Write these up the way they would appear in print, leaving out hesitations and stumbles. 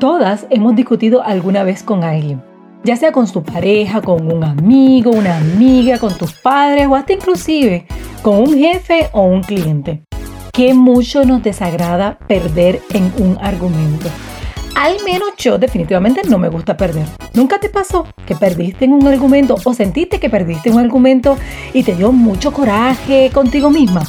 Todas hemos discutido alguna vez con alguien, ya sea con su pareja, con un amigo, una amiga, con tus padres o hasta inclusive con un jefe o un cliente. Qué mucho nos desagrada perder en un argumento. Al menos yo definitivamente no me gusta perder. ¿Nunca te pasó que perdiste en un argumento o sentiste que perdiste un argumento y te dio mucho coraje contigo misma?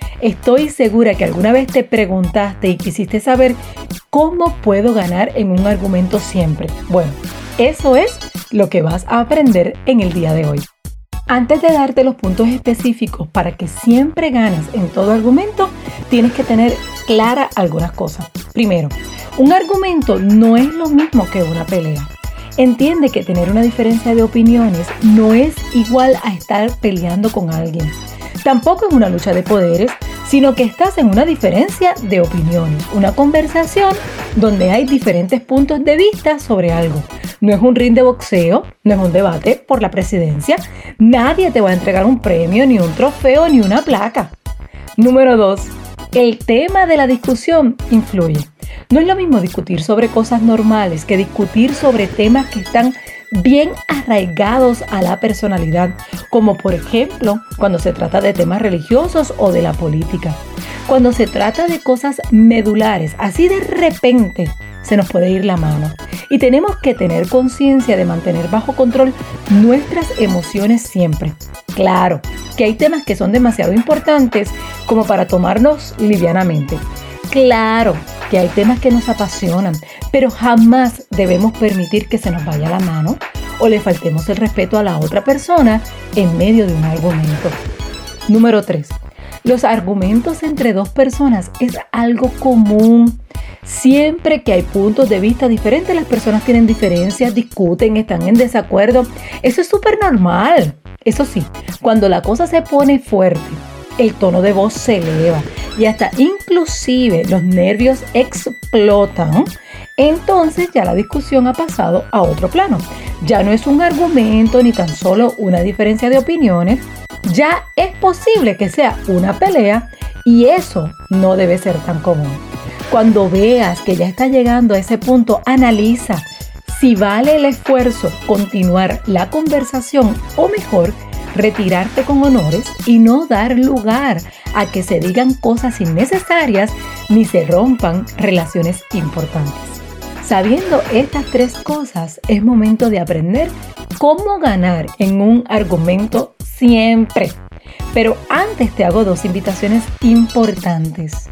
Estoy segura que alguna vez te preguntaste y quisiste saber cómo puedo ganar en un argumento siempre. Bueno, eso es lo que vas a aprender en el día de hoy. Antes de darte los puntos específicos para que siempre ganes en todo argumento, tienes que tener claras algunas cosas. Primero, un argumento no es lo mismo que una pelea. Entiende que tener una diferencia de opiniones no es igual a estar peleando con alguien. Tampoco es una lucha de poderes, sino que estás en una diferencia de opiniones, una conversación donde hay diferentes puntos de vista sobre algo. No es un ring de boxeo, no es un debate por la presidencia. Nadie te va a entregar un premio, ni un trofeo, ni una placa. Número 2. El tema de la discusión influye. No es lo mismo discutir sobre cosas normales que discutir sobre temas que están bien arraigados a la personalidad, como por ejemplo cuando se trata de temas religiosos o de la política. Cuando se trata de cosas medulares, así de repente se nos puede ir la mano y tenemos que tener conciencia de mantener bajo control nuestras emociones siempre. Claro que hay temas que son demasiado importantes como para tomarnos livianamente. Claro que hay temas que nos apasionan, pero jamás debemos permitir que se nos vaya la mano o le faltemos el respeto a la otra persona en medio de un argumento. Número 3. Los argumentos entre dos personas es algo común. Siempre que hay puntos de vista diferentes, las personas tienen diferencias, discuten, están en desacuerdo. Eso es súper normal. Eso sí, cuando la cosa se pone fuerte, el tono de voz se eleva y hasta inclusive los nervios explotan, entonces ya la discusión ha pasado a otro plano. Ya no es un argumento ni tan solo una diferencia de opiniones, ya es posible que sea una pelea y eso no debe ser tan común. Cuando veas que ya está llegando a ese punto, analiza si vale el esfuerzo continuar la conversación o mejor retirarte con honores y no dar lugar a que se digan cosas innecesarias ni se rompan relaciones importantes. Sabiendo estas 3 cosas, es momento de aprender cómo ganar en un argumento siempre. Pero antes te hago 2 invitaciones importantes.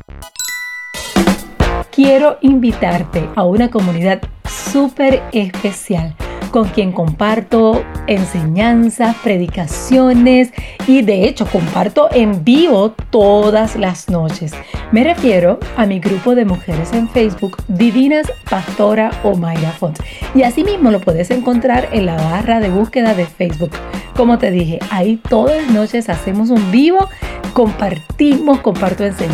Quiero invitarte a una comunidad súper especial con quien comparto enseñanzas, predicaciones y de hecho comparto en vivo todas las noches. Me refiero a mi grupo de mujeres en Facebook, Divinas Pastora Omayra Font. Y asimismo lo puedes encontrar en la barra de búsqueda de Facebook. Como te dije, ahí todas las noches hacemos un vivo, comparto enseñanzas,